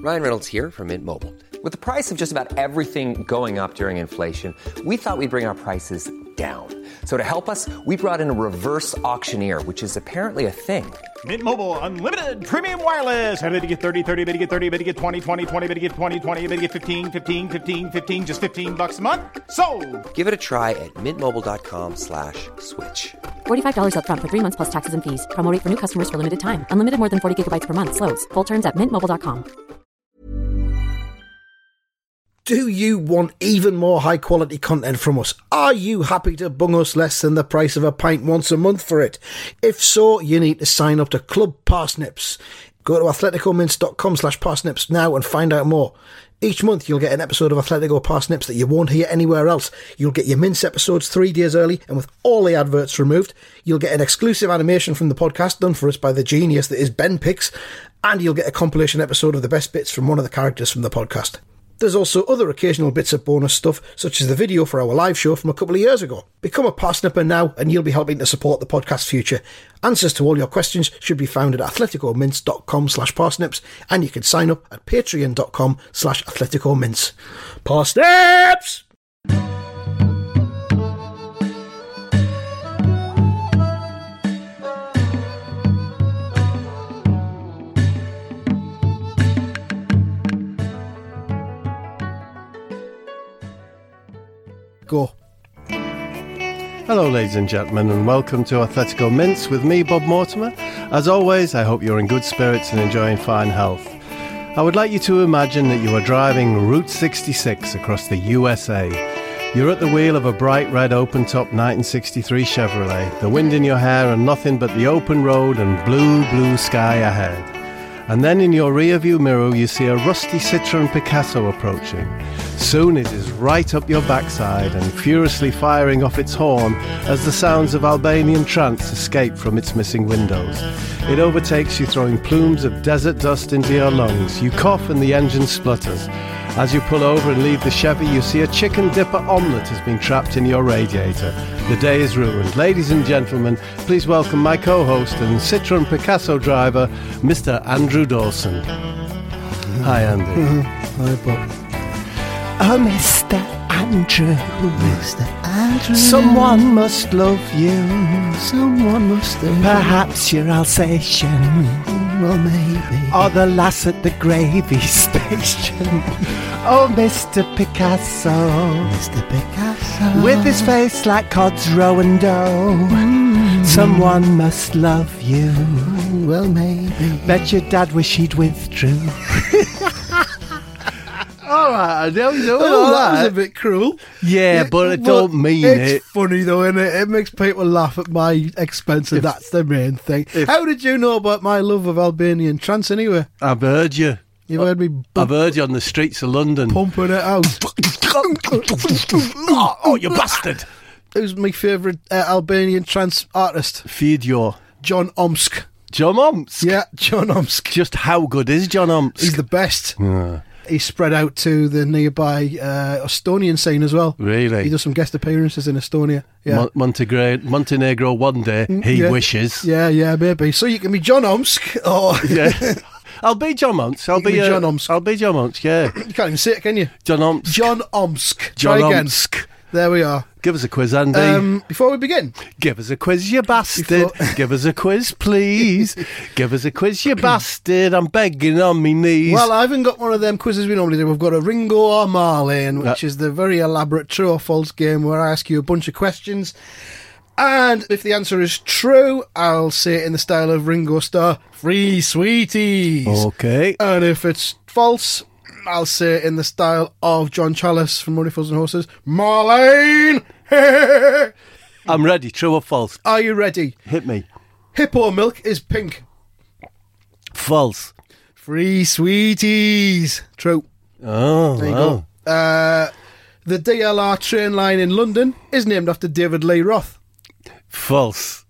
Ryan Reynolds here from Mint Mobile. With the price of just about everything going up during inflation, we thought we'd bring our prices down. So to help us, we brought in a reverse auctioneer, which is apparently a thing. Mint Mobile Unlimited Premium Wireless. How to get 30, 30, bit to get 30, bit to get 20, 20, 20, bit to get 20, 20, bit to get 15, 15, 15, 15, just $15 a month? Sold! Give it a try at mintmobile.com/switch. $45 up front for 3 months plus taxes and fees. Promo rate for new customers for limited time. Unlimited more than 40 gigabytes per month. Slows full terms at mintmobile.com. Do you want even more high quality content from us? Are you happy to bung us less than the price of a pint once a month for it? If so, you need to sign up to Club Parsnips. Go to athleticomints.com/parsnips now and find out more. Each month you'll get an episode of Athletico Parsnips that you won't hear anywhere else. You'll get your Mints episodes 3 days early and with all the adverts removed. You'll get an exclusive animation from the podcast done for us by the genius that is Ben Pix. And you'll get a compilation episode of the best bits from one of the characters from the podcast. There's also other occasional bits of bonus stuff, such as the video for our live show from a couple of years ago. Become a Parsnipper now and you'll be helping to support the podcast's future. Answers to all your questions should be found at athleticomints.com/parsnips and you can sign up at patreon.com/athleticomints. Parsnips! Go. Hello ladies and gentlemen and welcome to Athletico Mints with me, Bob Mortimer. As always, I hope you're in good spirits and enjoying fine health. I would like you to imagine that you are driving Route 66 across the USA. You're at the wheel of a bright red open-top 1963 Chevrolet, the wind in your hair and nothing but the open road and blue sky ahead. And then in your rear-view mirror you see a rusty Citroën Picasso approaching. Soon it is right up your backside and furiously firing off its horn as the sounds of Albanian trance escape from its missing windows. It overtakes you throwing plumes of desert dust into your lungs. You cough and the engine splutters. As you pull over and leave the Chevy, you see a chicken dipper omelette has been trapped in your radiator. The day is ruined. Ladies and gentlemen, please welcome my co-host and Citroën Picasso driver, Mr. Andrew Dawson. Hi, Andy. Hi, Bob. Oh, Mr. Andrew. Mr. Andrew. Someone must love you. Someone must do. Perhaps you're Alsatian. Well, maybe. Or the lass at the gravy station. Oh, Mr. Picasso. Mr. Picasso. With his face like cod's roe and dough. Someone must love you. Well, maybe. Bet your dad wish he'd withdrew. Alright, I don't know. That was a bit cruel. Yeah, but I don't mean it. It's funny though, isn't it? It makes people laugh at my expense, and that's the main thing. How did you know about my love of Albanian trance anyway? I've heard you. You've heard me I've heard you on the streets of London. Pumping it out. Oh, you bastard. Who's my favourite Albanian trance artist? Feed-your. John Omsk. John Omsk? Yeah, John Omsk. Just how good is John Omsk? He's the best. He's spread out to the nearby Estonian scene as well. Really? He does some guest appearances in Estonia. Yeah. Montenegro one day, he wishes. Yeah, maybe. So you can be John Omsk or... Yeah. I'll be John Omsk. I'll be John Omsk. I'll be John Omsk, yeah. You can't even say it, can you? John Omsk. John Omsk. John Try again. Omsk. There we are. Give us a quiz, Andy. Before we begin. Give us a quiz, you bastard. Give us a quiz, please. Give us a quiz, you bastard. I'm begging on me knees. Well, I haven't got one of them quizzes we normally do. We've got a Ringo or Marlene, which is the very elaborate true or false game where I ask you a bunch of questions. And if the answer is true, I'll say it in the style of Ringo Starr, free sweeties. Okay. And if it's false, I'll say it in the style of John Challis from Money, Fools and Horses, Marlene. I'm ready, true or false? Are you ready? Hit me. Hippo milk is pink. False. Free sweeties. True. Oh, there you wow. go. The DLR train line in London is named after David Lee Roth. False.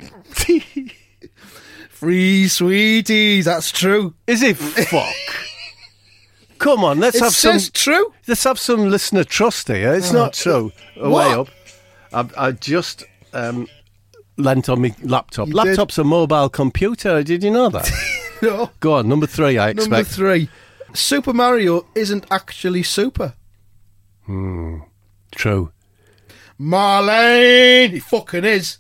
Free sweeties. That's true. Is it? Fuck. Come on, let's have some. It's true. Let's have some listener trust here. It's not true. Way up. I just lent on my laptop. You Laptop's a mobile computer. Did you know that? No. Go on, number 3. I expect. Number 3. Super Mario isn't actually super. True. Marlene! He fucking is.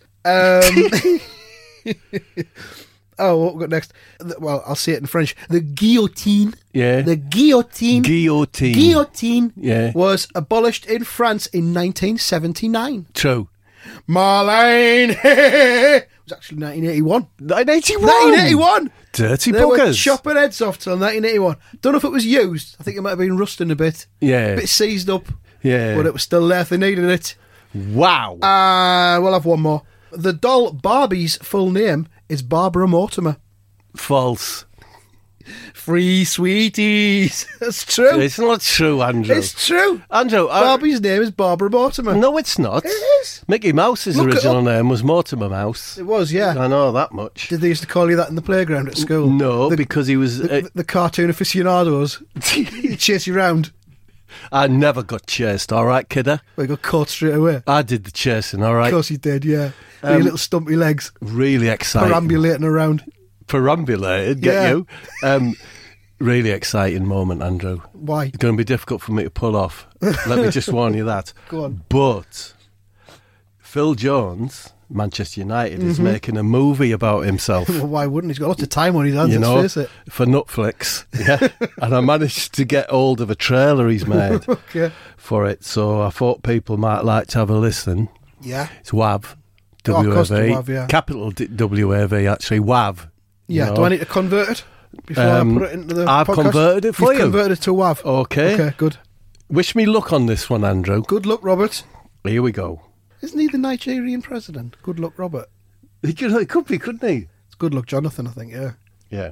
Oh, what we got next? Well, I'll say it in French. The guillotine. Yeah. The guillotine. Guillotine. Guillotine. Yeah. Was abolished in France in 1979. True. Marlene! It was actually 1981. 1981? 1981! Dirty They were buggers. chopping heads off till 1981. Don't know if it was used. I think it might have been rusting a bit. Yeah. A bit seized up. Yeah. But it was still there if they needed it. Wow. We'll have one more. The doll Barbie's full name is Barbara Mortimer. False. Free sweeties. That's true. It's not true, Andrew. It's true. Andrew, Barbie's name is Barbara Mortimer. No, it's not. It is. Mickey Mouse's Look it original up. name was Mortimer Mouse. It was, yeah. I know that much. Did they used to call you that in the playground at school? No, because he was... The cartoon aficionados. He'd chase you round. I never got chased, all right, kidder? Well, you got caught straight away. I did the chasing, all right? Of course you did, yeah. With your little stumpy legs. Really exciting. Perambulating around. Perambulated, get you? Really exciting moment, Andrew. Why? It's going to be difficult for me to pull off. Let me just warn you that. Go on. But Phil Jones, Manchester United, is making a movie about himself. Well, why wouldn't he? He's got lots of time on his hands, You know, let's face it. for Netflix. Yeah. And I managed to get hold of a trailer he's made Okay. for it. So I thought people might like to have a listen. Yeah. It's WAV. Oh, of course, W-A-V. WAV, yeah. Capital W-A-V, actually. WAV. Yeah. you know. Do I need to convert it before I put it into the I've podcast? converted it for You've you. converted it to WAV. Okay. Okay, good. Wish me luck on this one, Andrew. Good luck, Robert. Here we go. Isn't he the Nigerian president? Good luck, Robert. It could be, couldn't he? It's good luck, Jonathan, I think, yeah. Yeah.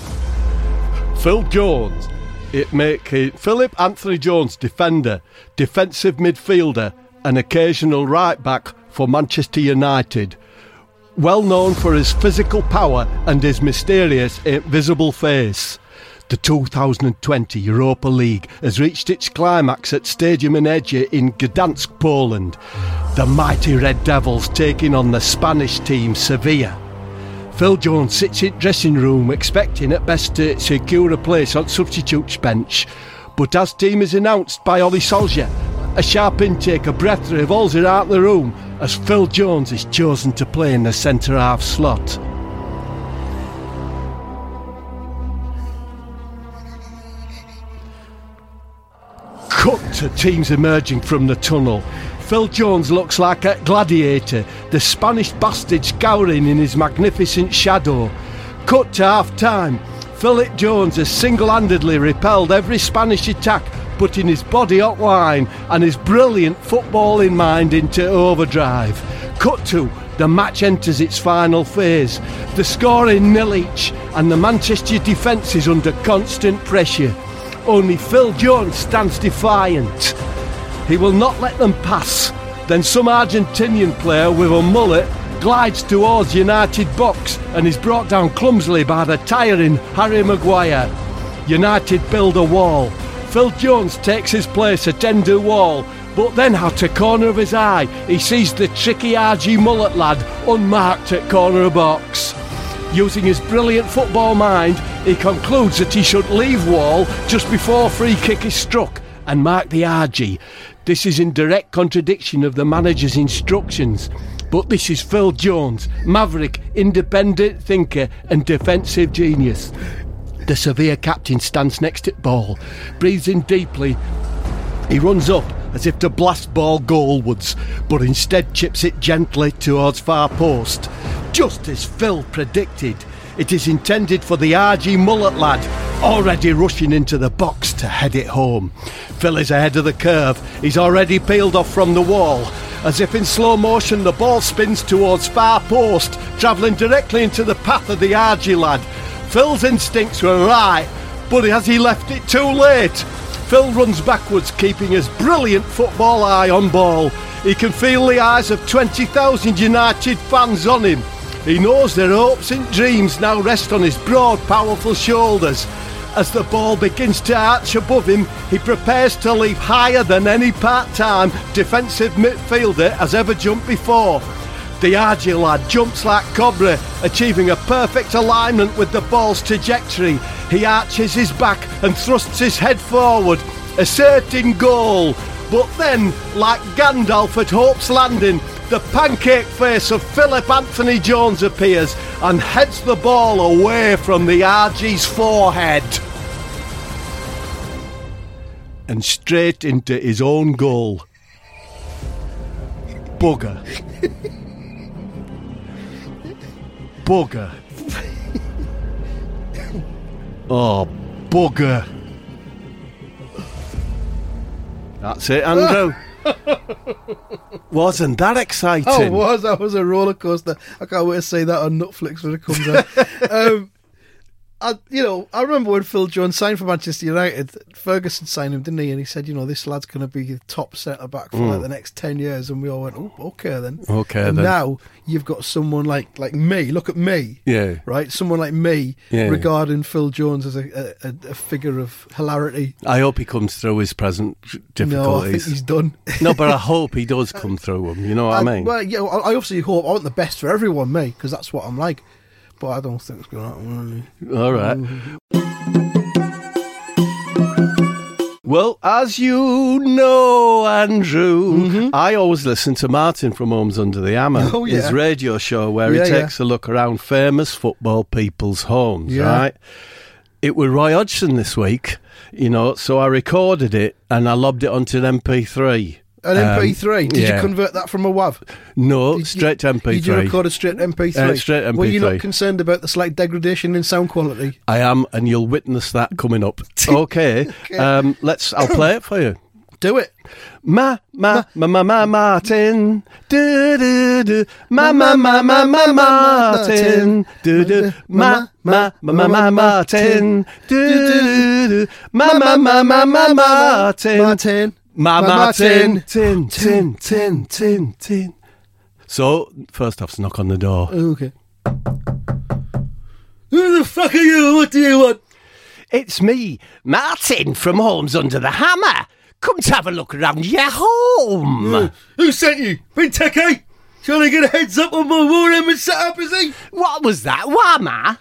Phil Jones. Philip Anthony Jones, defender, defensive midfielder, and occasional right back for Manchester United. Well known for his physical power and his mysterious, invisible face. The 2020 Europa League has reached its climax at Stadium Energia in Gdansk, Poland. The mighty Red Devils taking on the Spanish team Sevilla. Phil Jones sits in dressing room expecting at best to secure a place on substitutes bench. But as team is announced by Oli Solskjaer, a sharp intake of breath revolves around the room as Phil Jones is chosen to play in the centre-half slot. Cut to teams emerging from the tunnel. Phil Jones looks like a gladiator, the Spanish bastard scouring in his magnificent shadow. Cut to half-time. Philip Jones has single-handedly repelled every Spanish attack, putting his body hotline and his brilliant footballing mind into overdrive. Cut to, the match enters its final phase. The score in nil each, and the Manchester defence is under constant pressure. Only Phil Jones stands defiant. He will not let them pass. Then some Argentinian player with a mullet glides towards United box and is brought down clumsily by the tiring Harry Maguire. United build a wall. Phil Jones takes his place at end of wall, but then out of corner of his eye he sees the tricky RG mullet lad unmarked at corner of box. Using his brilliant football mind, he concludes that he should leave wall just before free kick is struck and mark the RG. This is in direct contradiction of the manager's instructions. But this is Phil Jones, maverick, independent thinker and defensive genius. The Sevilla captain stands next to the ball, breathes in deeply. He runs up as if to blast ball goalwards, but instead chips it gently towards far post. Just as Phil predicted, it is intended for the RG mullet lad, already rushing into the box to head it home. Phil is ahead of the curve. He's already peeled off from the wall. As if in slow motion, the ball spins towards far post, travelling directly into the path of the RG lad. Phil's instincts were right, but has he left it too late? Phil runs backwards, keeping his brilliant football eye on ball. He can feel the eyes of 20,000 United fans on him. He knows their hopes and dreams now rest on his broad, powerful shoulders. As the ball begins to arch above him, he prepares to leap higher than any part-time defensive midfielder has ever jumped before. The RG lad jumps like Cobra, achieving a perfect alignment with the ball's trajectory. He arches his back and thrusts his head forward, asserting goal. But then, like Gandalf at Hope's Landing, the pancake face of Philip Anthony Jones appears and heads the ball away from the RG's forehead and straight into his own goal. Bugger. Bugger. Oh, bugger. That's it, Andrew. Wasn't that exciting? Oh, it was. That was a roller coaster. I can't wait to see that on Netflix when it comes out. I remember when Phil Jones signed for Manchester United, Ferguson signed him, didn't he? And he said, this lad's going to be the top centre-back for like the next 10 years. And we all went, oh, okay then. And now you've got someone like me, look at me. Yeah. Right? Someone like me regarding Phil Jones as a figure of hilarity. I hope he comes through his present difficulties. No, I think he's done. No, but I hope he does come through them. You know what I mean? Well, yeah, I obviously hope. I want the best for everyone, me, because that's what I'm like. But I don't think it's going to happen, really. All right. Well, as you know, Andrew, I always listen to Martin from Homes Under the Hammer, his radio show where he takes a look around famous football people's homes, right? It was Roy Hodgson this week, so I recorded it and I lobbed it onto an MP3. An MP3? Did you convert that from a WAV? No, straight to MP3. Did you record it straight to MP3? Straight MP3. Were you not concerned about the slight degradation in sound quality? I am, and you'll witness that coming up. Okay. I'll play it for you. Do it. Martin. Do do do. Martin. Do do. Martin. Do do. Martin. Tin. So, first off, knock on the door. Okay. Who the fuck are you? What do you want? It's me, Martin from Homes Under the Hammer. Come to have a look around your home. Who sent you? Benteke? Trying to get a heads up on my Warhammer setup, is he? What was that? Warhammer?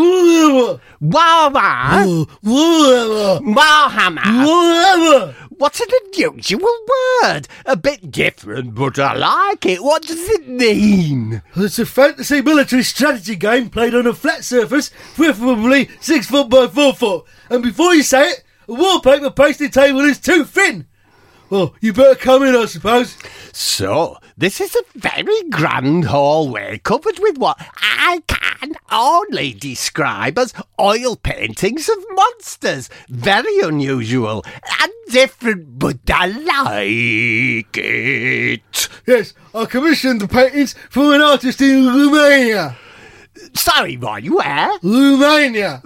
Warhammer. What an unusual word. A bit different, but I like it. What does it mean? It's a fantasy military strategy game played on a flat surface, preferably 6 foot by 4 foot. And before you say it, a wallpaper pasted table is too thin. Well, you better come in, I suppose. So, this is a very grand hallway covered with what I can only describe as oil paintings of monsters. Very unusual and different, but I like it. Yes, I commissioned the paintings from an artist in Romania. Sorry, Roy, where? Romania.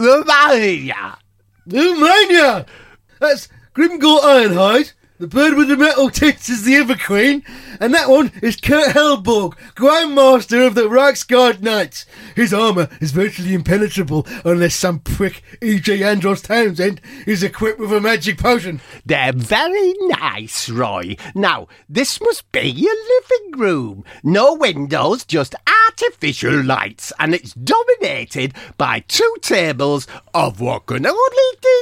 That's Grimgor Ironhide. The bird with the metal tits is the Everqueen, and that one is Kurt Hellborg, Grand Master of the Reichsguard Knights. His armour is virtually impenetrable unless some prick, E.G. Andros Townsend, is equipped with a magic potion. They're very nice, Roy. Now, this must be your living room. No windows, just artificial lights, and it's dominated by 2 tables of what can only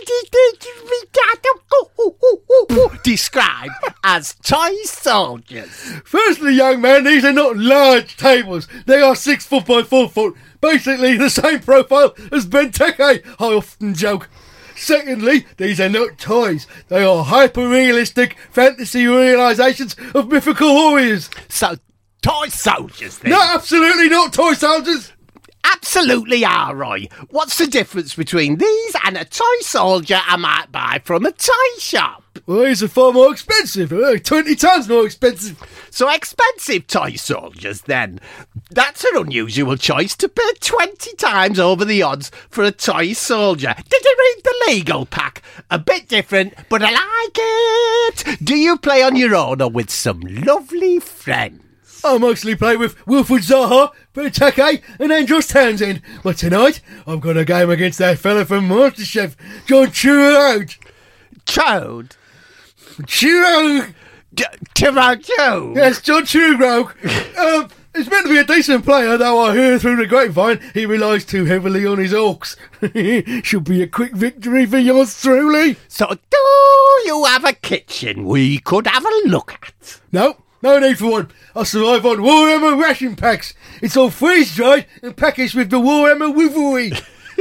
described as toy soldiers. Firstly, young man, these are not large tables. They are 6 foot by 4 foot. Basically the same profile as Benteke, I often joke. Secondly, these are not toys. They are hyper-realistic fantasy realisations of mythical warriors. So, toy soldiers then? No, absolutely not toy soldiers. Absolutely are, Roy. What's the difference between these and a toy soldier I might buy from a toy shop? Well, these are far more expensive. 20 times more expensive. So expensive toy soldiers, then. That's an unusual choice to pay 20 times over the odds for a toy soldier. Did you read the legal pack? A bit different, but I like it. Do you play on your own or with some lovely friends? I mostly play with Wilfred Zaha, Benteke and Andros Townsend. But tonight, I've got a game against that fella from MasterChef, John Turturro. Chode? Turturro. Turturro? Yes, John Turturro. He's meant to be a decent player, though I hear through the grapevine he relies too heavily on his hawks. Should be a quick victory for yours truly. So, do you have a kitchen we could have a look at? No need for one. I survive on Warhammer ration packs. It's all freeze-dried and packaged with the Warhammer Wivery.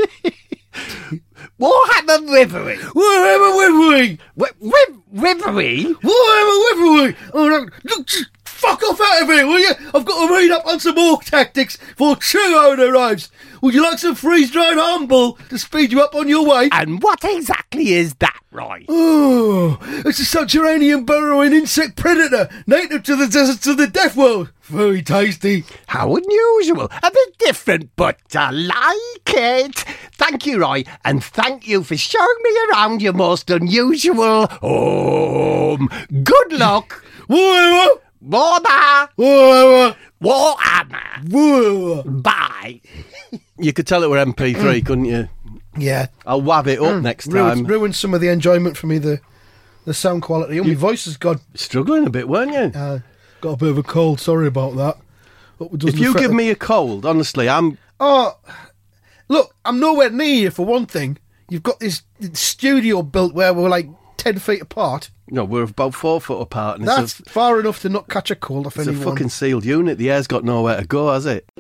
Warhammer Wivery? Warhammer Wivery! Wivery? Warhammer Wivery! Oh, no. Look, just fuck off out of here, will you? I've got to read up on some orc tactics before Churro arrives. Would you like some freeze-dried humble to speed you up on your way? And what exactly is that, Roy? Oh, it's a subterranean burrowing insect predator native to the deserts of the Death World. Very tasty. How unusual. A bit different, but I like it. Thank you, Roy, and thank you for showing me around your most unusual home. Good luck. Warhammer! Warhammer! Warhammer! Warhammer! Warhammer! Bye. You could tell it were MP3, couldn't you? Yeah. I'll wav it up next time. Ruined some of the enjoyment for me, the sound quality. My voice has got... Struggling a bit, weren't you? Got a bit of a cold, sorry about that. If you give me a cold, honestly, I'm... Oh, look, I'm nowhere near you for one thing. You've got this studio built where we're like 10 feet apart. No, we're about 4 foot apart. And That's far enough to not catch a cold off anyone. It's a fucking sealed unit. The air's got nowhere to go, has it?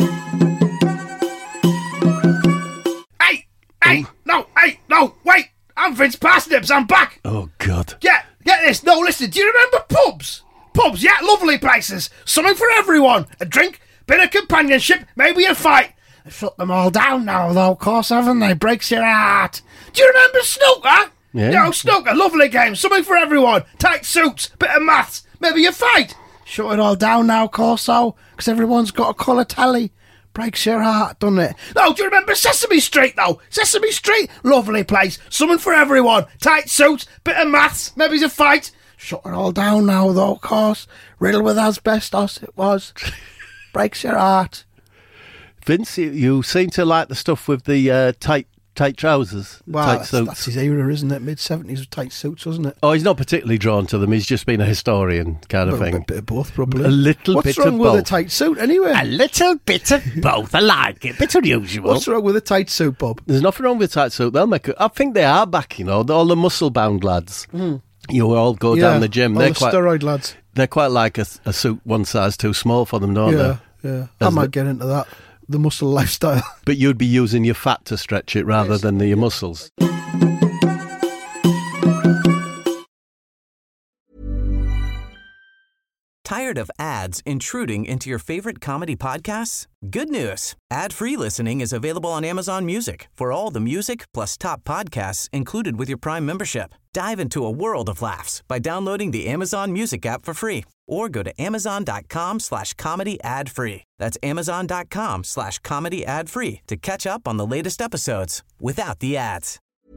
Hey, no, wait! I'm Vince Parsnips, I'm back! Oh, God. Get this, no, listen, do you remember pubs? Pubs, yeah, lovely places. Something for everyone. A drink, bit of companionship, maybe a fight. They've shut them all down now, though, of course, haven't they? Breaks your heart. Do you remember snooker? Yeah. Snooker, lovely game, something for everyone. Tight suits, bit of maths, maybe a fight. Shut it all down now, Corso, because everyone's got a colour telly. Breaks your heart, doesn't it? No, do you remember Sesame Street, though? Sesame Street, lovely place, something for everyone. Tight suits, bit of maths, maybe a fight. Shut it all down now, though, of course. Riddled with asbestos, it was. Breaks your heart. Vince, you seem to like the stuff with the tight trousers, Well, tight suits. that's his era, isn't it? Mid-70s with tight suits, wasn't it? Oh, he's not particularly drawn to them. He's just been a historian kind of thing. A bit of both, probably. A little What's bit wrong of with both. a tight suit, anyway? A little bit of both. I like it. Bit unusual. What's wrong with a tight suit, Bob? There's nothing wrong with a tight suit. They'll make it. I think they are back, you know. All the muscle-bound lads. You all go down the gym. All the steroid lads. They're quite like a suit one size too small for them, don't they? Yeah. I might get into that. The muscle lifestyle. But you'd be using your fat to stretch it rather than your muscles. Tired of ads intruding into your favorite comedy podcasts? Good news. Ad-free listening is available on Amazon Music for all the music plus top podcasts included with your Prime membership. Dive into a world of laughs by downloading the Amazon Music app for free or go to amazon.com/comedy ad-free. That's amazon.com/comedy ad-free to catch up on the latest episodes without the ads.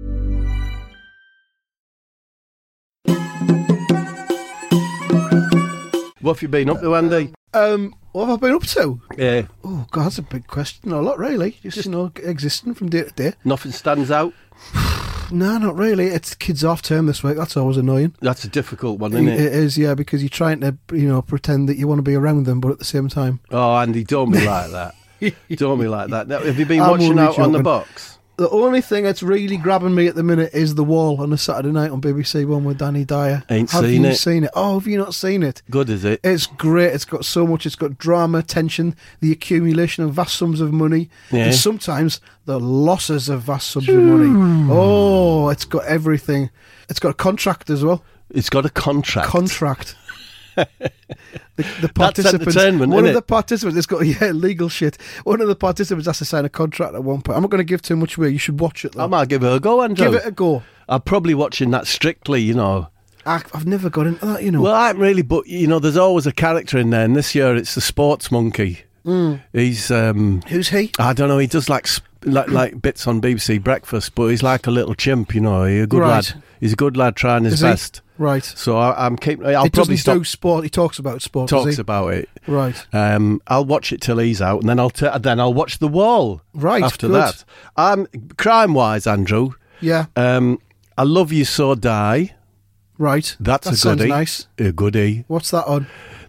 What have you been up to, Andy? What have I been up to? Yeah. Oh, God, that's a big question. A lot, really. Just existing from day to day. Nothing stands out? No, not really. It's kids' half term this week. That's always annoying. That's a difficult one, isn't it? It is, yeah, because you're trying to, pretend that you want to be around them, but at the same time. Oh, Andy, don't be like that. Don't be like that. Now, have you been I'm watching only Out on the joking. Box? The only thing that's really grabbing me at the minute is The Wall on a Saturday night on BBC One with Danny Dyer. Ain't have seen you it. seen it? Oh, have you not seen it? Good, is it? It's great. It's got so much. It's got drama, tension, the accumulation of vast sums of money, Yeah. and sometimes the losses of vast sums of money. Oh, it's got everything. It's got a contract as well. It's got a contract. Contract. The That's participants. entertainment, One isn't of the it? participants. It's got legal shit. One of the participants has to sign a contract at one point. I'm not going to give too much away. You should watch it, though. I might give it a go, Andrew. Give it a go. I'm probably watching that strictly, you know. I've never got into that, you know. Well, I haven't really, but, you know, there's always a character in there, and this year it's the sports monkey. He's, Who's he? I don't know, he does like bits on BBC Breakfast, but he's like a little chimp, you know. He's a good Right. lad. He's a good lad trying his Is he? best. Right. So I'll He probably doesn't stop. do sport. He talks about sport. does Talks he? about it. Right. I'll watch it till he's out, and then I'll watch The Wall. Right, after good. that. Crime wise, Andrew. Yeah. I Love You So Die. Right. That's that a sounds goodie. nice. A goodie. What's that on?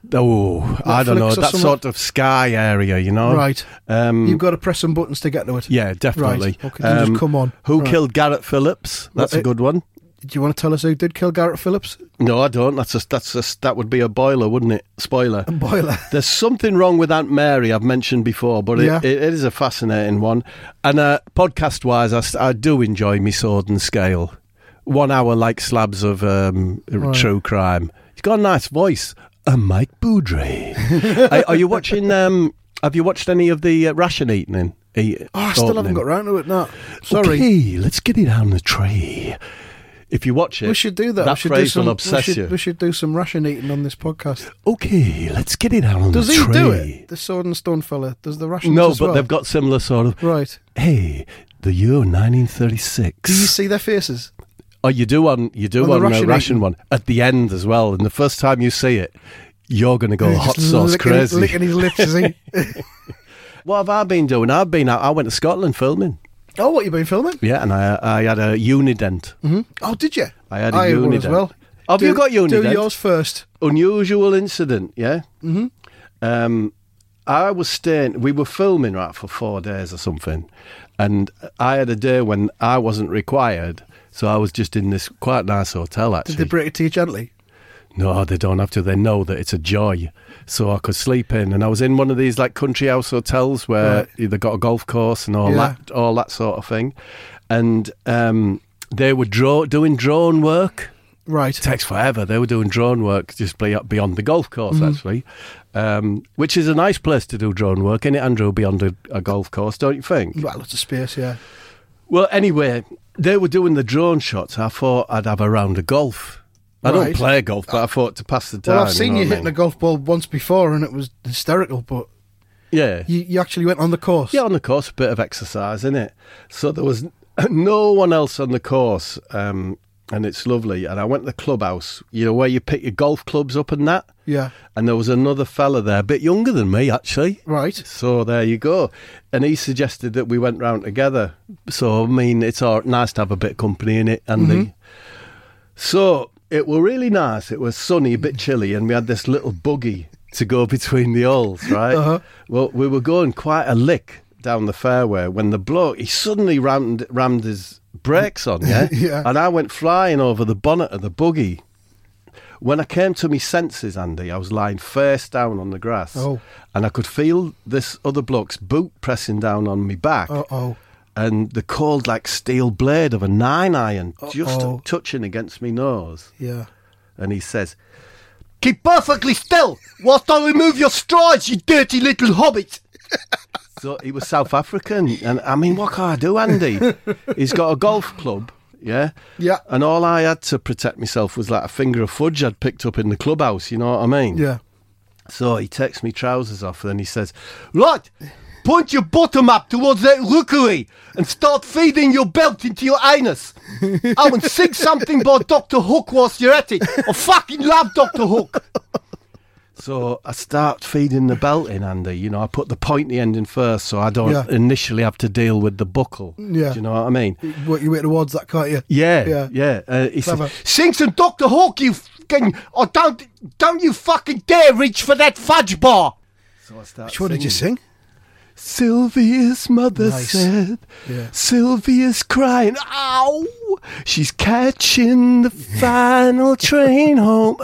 Oh, I don't know. Netflix or That something? sort of Sky area, you know? Right. You've got to press some buttons to get to it. Yeah, definitely. Right. Okay, you just come on. Who Right. killed Garrett Phillips? That's a good one. Do you want to tell us who did kill Garrett Phillips? No, I don't. That would be a boiler, wouldn't it? Spoiler. A boiler. There's something wrong with Aunt Mary I've mentioned before, but Yeah. it is a fascinating one. And podcast-wise, I do enjoy me Sword and Scale. 1 hour like slabs of true crime. He's got a nice voice. Mike Boudry. Are you watching... have you watched any of the ration eating? I still haven't got round to it, no. Sorry. Okay, let's get it on the tray. If you watch it, We should do that. That We should phrase do will obsess you. We should do some ration eating on this podcast. Okay, let's get it on Does the he tray. do it? The Sword and Stone fella? Does the rations No, as but well? they've got similar sort of... Right. Hey, the year 1936. Do you see their faces? Oh, you do on the ration one at the end as well. And the first time you see it, you're going to go hot Just sauce crazy. licking his lips, is he? What have I been doing? I went to Scotland filming. Oh, what you been filming? Yeah, and I had a Unident. Oh, did you? I had a had one Unident. as well. Have you got Unident? Do yours first. Unusual incident, yeah? Mm-hmm. I was staying... We were filming, right, for 4 days or something. And I had a day when I wasn't required, so I was just in this quite nice hotel, actually. Did they break it to you gently? No, they don't have to. They know that it's a joy. So I could sleep in. And I was in one of these like country house hotels where they've got a golf course and all that sort of thing. And they were doing drone work. Right. It takes forever. They were doing drone work just beyond the golf course, actually, which is a nice place to do drone work, isn't it, Andrew, beyond a golf course, don't you think? Well, lots of space, yeah. Well, anyway, they were doing the drone shots. I thought I'd have a round of golf. I don't Right. play golf, but I thought to pass the time. Well, I've seen you know what I hitting a mean? golf ball once before and it was hysterical, but Yeah. you actually went on the course. Yeah, on the course, a bit of exercise, innit? So there was no one else on the course, and it's lovely. And I went to the clubhouse, where you pick your golf clubs up and that. Yeah. And there was another fella there, a bit younger than me, actually. Right. So there you go. And he suggested that we went round together. So, I mean, it's nice to have a bit of company in it, Andy. So it were really nice. It was sunny, a bit chilly, and we had this little buggy to go between the holes, right? Well, we were going quite a lick down the fairway when the bloke, he suddenly rammed his brakes on, yeah? Yeah. And I went flying over the bonnet of the buggy. When I came to my senses, Andy, I was lying face down on the grass. Oh. And I could feel this other bloke's boot pressing down on me back. Uh-oh. And the cold, like, steel blade of a 9-iron just Uh-oh. touching against me nose. Yeah. And he says, "Keep perfectly still whilst I remove your strides, you dirty little hobbit." So he was South African. And, I mean, what can I do, Andy? He's got a golf club, yeah? Yeah. And all I had to protect myself was like a finger of fudge I'd picked up in the clubhouse, you know what I mean? Yeah. So he takes me trousers off and he says, "Right, point your bottom up towards that rookery and start feeding your belt into your anus. Oh, and sing something by Dr. Hook whilst you're at it. I fucking love Dr. Hook." So I start feeding the belt in, Andy. I put the pointy end in first so I don't initially have to deal with the buckle. Yeah. Do you know what I mean? What you wait towards that, can't you? Yeah. He Clever. says, "Sing some Dr. Hook, you fucking... Oh, don't you fucking dare reach for that fudge bar." So I start Which one did you sing? Sylvia's mother Nice. said, Yeah. "Sylvia's crying, ow, she's catching the final train home,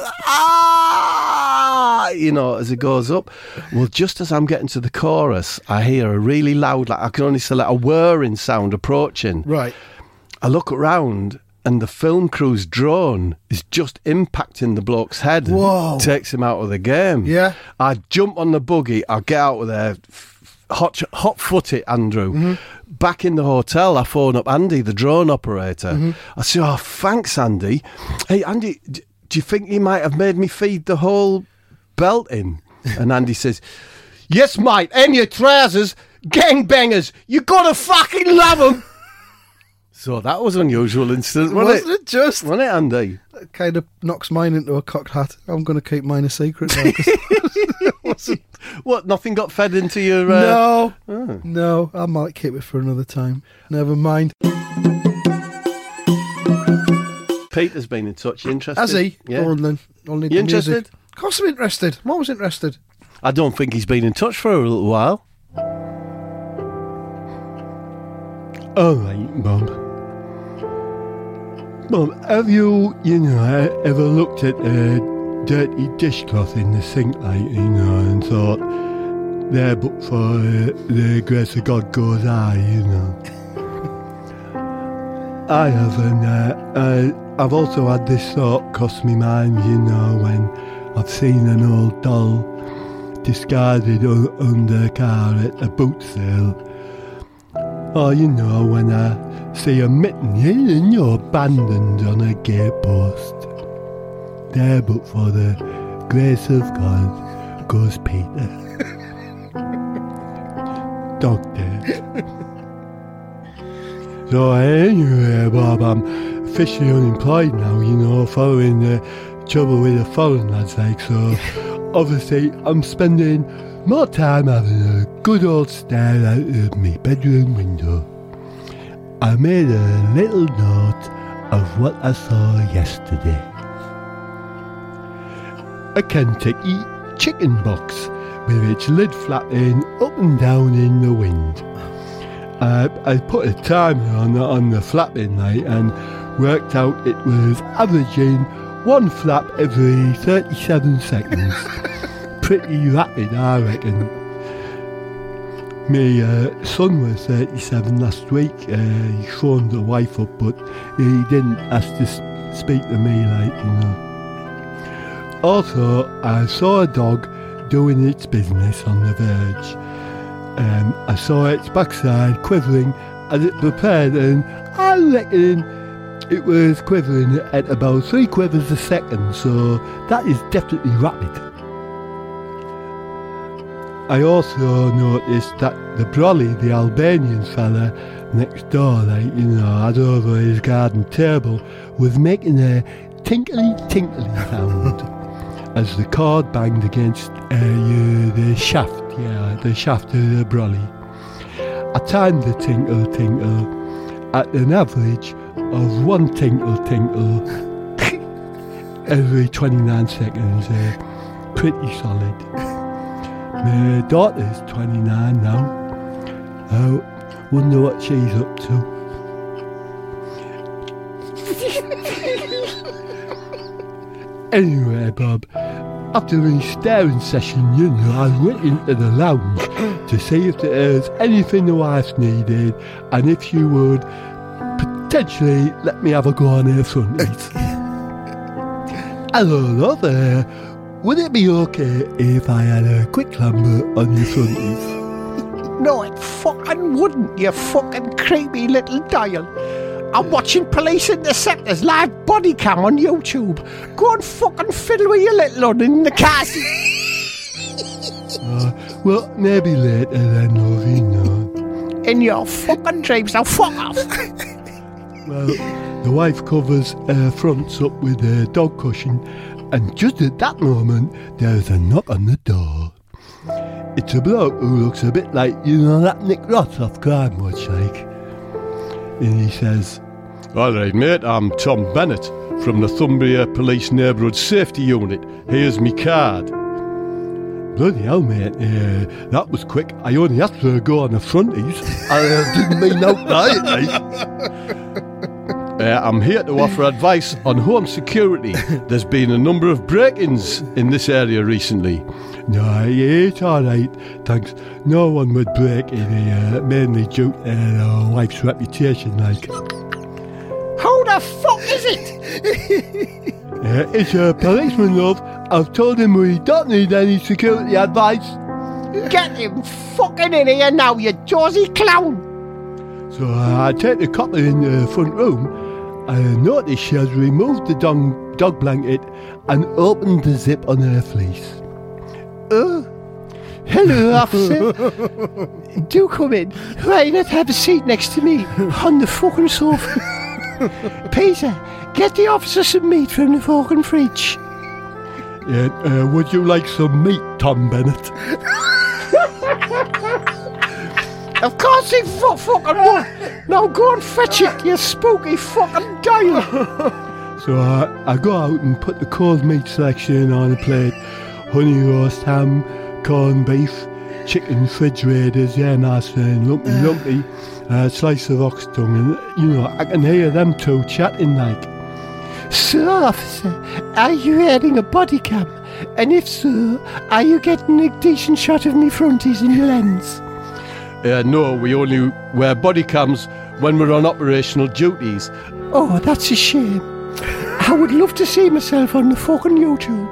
ah," as it goes up. Well, just as I'm getting to the chorus, I hear a really loud, like I can only select a whirring sound approaching. Right. I look around and the film crew's drone is just impacting the bloke's head. Whoa. Takes him out of the game. Yeah. I jump on the buggy, I get out of there, hot-foot it, Andrew. Mm-hmm. Back in the hotel, I phone up Andy, the drone operator. Mm-hmm. I say, "Oh, thanks, Andy. Hey, Andy, do you think you might have made me feed the whole belt in?" And Andy says, "Yes, mate, and your trousers, gangbangers. You gotta fucking love them." So that was an unusual incident, wasn't Wasn't it just? Wasn't it, Andy? That kind of knocks mine into a cocked hat. I'm going to keep mine a secret now. 'Cause- What, nothing got fed into your... No. No, I might keep it for another time. Never mind. Peter's been in touch. You interested? Has he? Yeah. Only You the interested? music. Of course I'm interested. I'm always interested. I don't think he's been in touch for a little while. All right, Bob. Bob, have you ever looked at a dirty dishcloth in the sink, and thought, there but for the grace of God goes I, I have, and I've also had this thought cross my mind, when I've seen an old doll discarded under a car at a boot sale. Or, when I see a mitten, abandoned on a gatepost. There but for the grace of God goes Peter. Dog dead. So anyway, Bob, I'm officially unemployed now, following the trouble with the foreign lads, so obviously I'm spending more time having a good old stare out of my bedroom window. I made a little note of what I saw yesterday. A Kentucky chicken box with its lid flapping up and down in the wind. I put a timer on the flapping light and worked out it was averaging one flap every 37 seconds. Pretty rapid, I reckon. My son was 37 last week. He phoned the wife up, but he didn't ask to speak to me, Also, I saw a dog doing its business on the verge. I saw its backside quivering as it prepared, and I reckon it was quivering at about 3 quivers a second, so that is definitely rapid. I also noticed that the brolly, the Albanian fella next door, had over his garden table, was making a tinkly sound as the cord banged against the shaft of the brolly. I timed the tinkle at an average of 1 tinkle every 29 seconds. Pretty solid. My daughter's 29 now. I wonder what she's up to. Anyway, Bob, after my staring session, I went into the lounge to see if there's anything the wife needed and if she would potentially let me have a go on her fronties. Hello there. Would it be okay if I had a quick clamber on your fronties? No, it fucking wouldn't, you fucking creepy little dial. I'm watching Police Interceptors live body cam on YouTube. Go and fucking fiddle with your little one in the car seat. Well, maybe later then, love, In your fucking dreams, now fuck off. Well, the wife covers her fronts up with her dog cushion, and just at that moment, there's a knock on the door. It's a bloke who looks a bit like, that Nick Ross off Crime Watch, And he says, "All right, mate, I'm Tom Bennett from the Thumbria Police Neighbourhood Safety Unit. Here's me card." Bloody hell, mate, that was quick. I only asked for a go on the fronties. I didn't mean outright, I'm here to offer advice on home security. There's been a number of break-ins in this area recently. No, it's all right, thanks. No one would break in here, mainly due to their wife's reputation, Who the fuck is it? It's a policeman, love. I've told him we don't need any security advice. Get him fucking in here now, you Josie clown. So I take the copper in the front room. I noticed she has removed the dog blanket and opened the zip on her fleece. Hello, officer. Do come in. Why not have a seat next to me on the fucking sofa? Peter, get the officer some meat from the fucking fridge. Yeah, would you like some meat, Tom Bennett? Of course he fucking would. Now go and fetch it, you spooky fucking dial. So I go out and put the cold meat selection on a plate. Honey roast ham, corned beef, chicken fridge raiders, yeah, nice and lumpy, slice of ox tongue, and, I can hear them two chatting like. So, officer, are you wearing a body cam? And if so, are you getting a decent shot of me fronties in your lens? No, we only wear body cams when we're on operational duties. Oh, that's a shame. I would love to see myself on the fucking YouTube.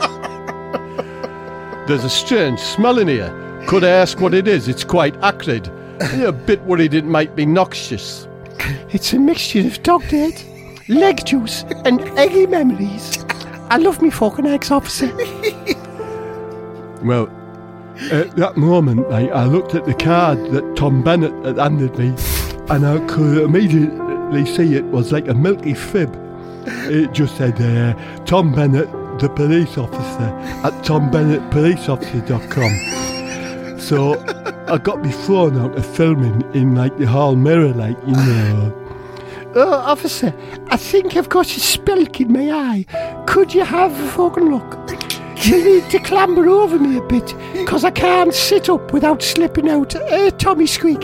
There's a strange smell in here. Could I ask what it is? It's quite acrid. I'm a bit worried it might be noxious. It's a mixture of dog dirt, leg juice and eggy memories. I love me fucking eggs, officer. Well, at that moment, I looked at the card that Tom Bennett had handed me, and I could immediately see it was like a milky fib. It just said, Tom Bennett, the police officer, at tombennettpoliceofficer.com. So I got me phone out of filming in like the hall mirror, Oh, officer, I think I've got a spelk in my eye. Could you have a fucking look? You need to clamber over me a bit, because I can't sit up without slipping out. Tommy squeak.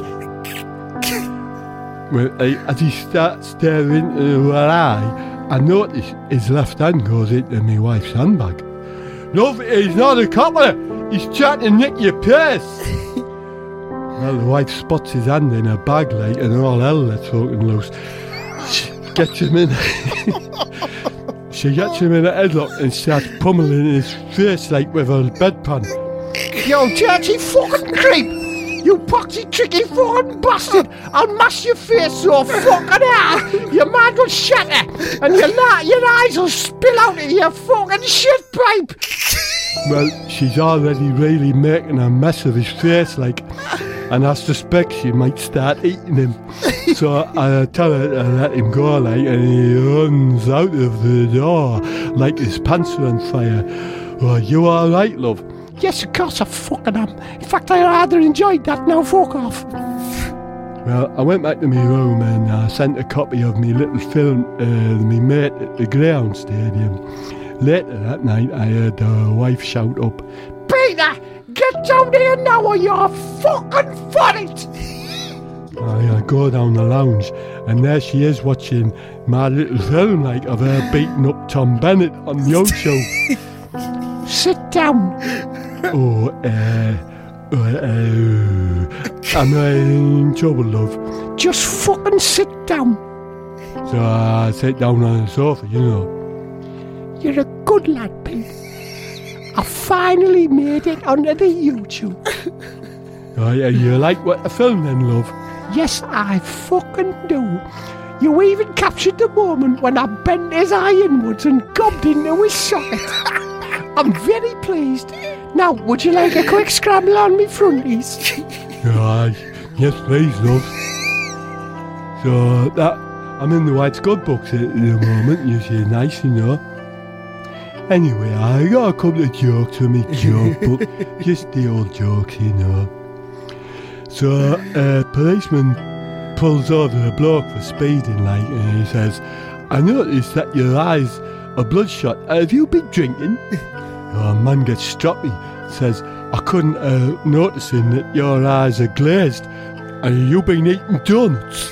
Well, as he starts staring into her eye, I notice his left hand goes into my wife's handbag. No, he's not a copper. He's trying to nick your purse. Well, the wife spots his hand in her bag, and all hell lets fucking loose. She gets him in. She gets him in a headlock and starts pummeling his face with her bedpan. Yo, dirty fucking creep! You poxy tricky fucking bastard! I'll mash your face so fucking hard your mind will shatter and your eyes will spill out of your fucking shit pipe! Well, she's already really making a mess of his face, and I suspect she might start eating him. So I tell her to let him go, and he runs out of the door like his pants are on fire. Oh, you alright, love? Yes, of course I fucking am. In fact, I rather enjoyed that. Now fuck off. Well, I went back to my room and I sent a copy of my little film to my mate at the Greyhound Stadium. Later that night, I heard her wife shout up, Peter, get down here now or you're fucking funny! I go down the lounge and there she is watching my little film of her beating up Tom Bennett on the old show. Sit down. Oh, am I in trouble, love? Just fucking sit down. So I sit down on the sofa, You're a good lad, Pete. I finally made it onto the YouTube. Oh, yeah, you like what I filmed then, love? Yes, I fucking do. You even captured the moment when I bent his eye inwards and gobbed into his socket. I'm very pleased. Now, would you like a quick scramble on me fronties? Yes, please, love. So I'm in the White Scud books at the moment. You see, nice, Anyway, I got a couple of jokes for me joke book, just the old jokes, So a policeman pulls over a bloke for speeding, and he says, I noticed that your eyes are bloodshot. Have you been drinking? A man gets stroppy, says, I couldn't noticing that your eyes are glazed. And you been eating donuts?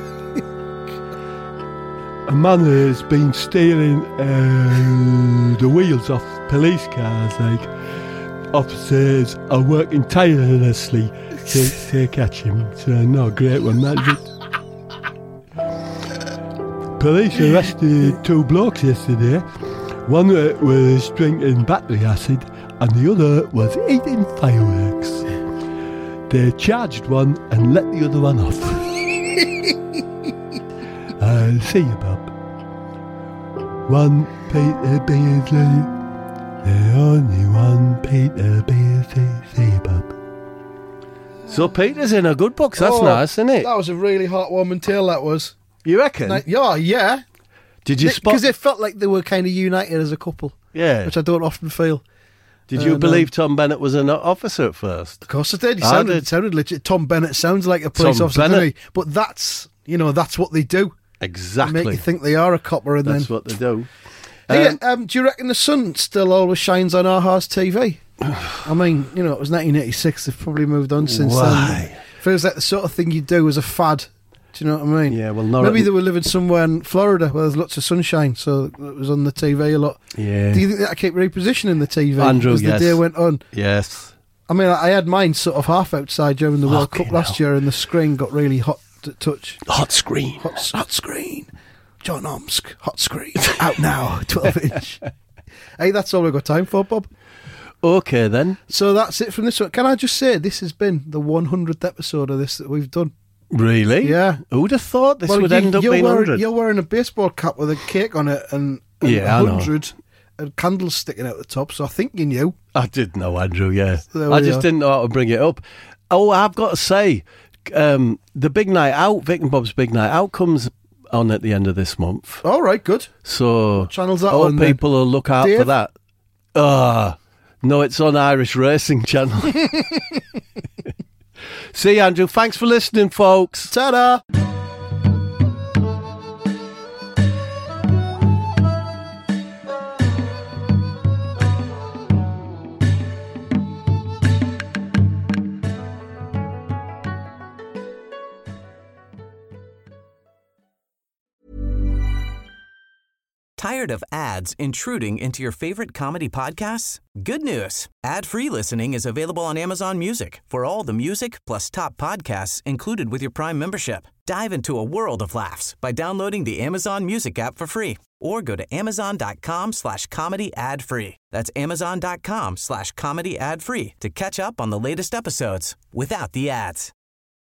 A man has been stealing the wheels off police cars. Officers are working tirelessly to catch him. So, no, great one, that is. Police arrested two blokes yesterday. One was drinking battery acid and the other was eating fireworks. They charged one and let the other one off. See you, Bob. One Peter Beardsley, the only one Peter Beardsley. See you, Bob. So Peter's in a good box. That's nice, isn't it? That was a really heartwarming tale, that was. You reckon? Yeah. Did you spot? Because it felt like they were kind of united as a couple. Yeah. Which I don't often feel. Did you believe Tom Bennett was an officer at first? Of course I did. He sounded legit. Tom Bennett sounds like a police officer, doesn't he? But that's what they do. Exactly. Make you think they are a copper, and That's then what they do. Hey, do you reckon the sun still always shines on Aha's TV? I mean, you know, it was 1986. They've probably moved on since then. Feels like the sort of thing you do as a fad. Do you know what I mean? Yeah, well, maybe they were living somewhere in Florida where there's lots of sunshine, so it was on the TV a lot. Yeah. Do you think that kept repositioning the TV Andrew, as the day went on? Yes. I mean, I had mine sort of half outside during the World Cup last year, and the screen got really hot to touch. Hot screen. Hot screen. John Omsk, hot screen. Out now, 12-inch. Hey, that's all we've got time for, Bob. Okay, then. So that's it from this one. Can I just say, this has been the 100th episode of this that we've done. Really? Yeah. Who'd have thought this would end up being 100? You're wearing a baseball cap with a cake on it and 100 and candles sticking out the top, so I think you knew. I did know, Andrew, yeah. I just didn't know how to bring it up. Oh, I've got to say, the Big Night Out, Vic and Bob's Big Night Out, comes on at the end of this month. All right, good. So, what channel's that all on, people then? will look out Dave? for that. No, it's on Irish Racing Channel. See you, Andrew. Thanks for listening, folks. Ta-da! Tired of ads intruding into your favorite comedy podcasts? Good news. Ad-free listening is available on Amazon Music for all the music plus top podcasts included with your Prime membership. Dive into a world of laughs by downloading the Amazon Music app for free or go to amazon.com/comedy ad-free. That's amazon.com/comedy ad-free to catch up on the latest episodes without the ads.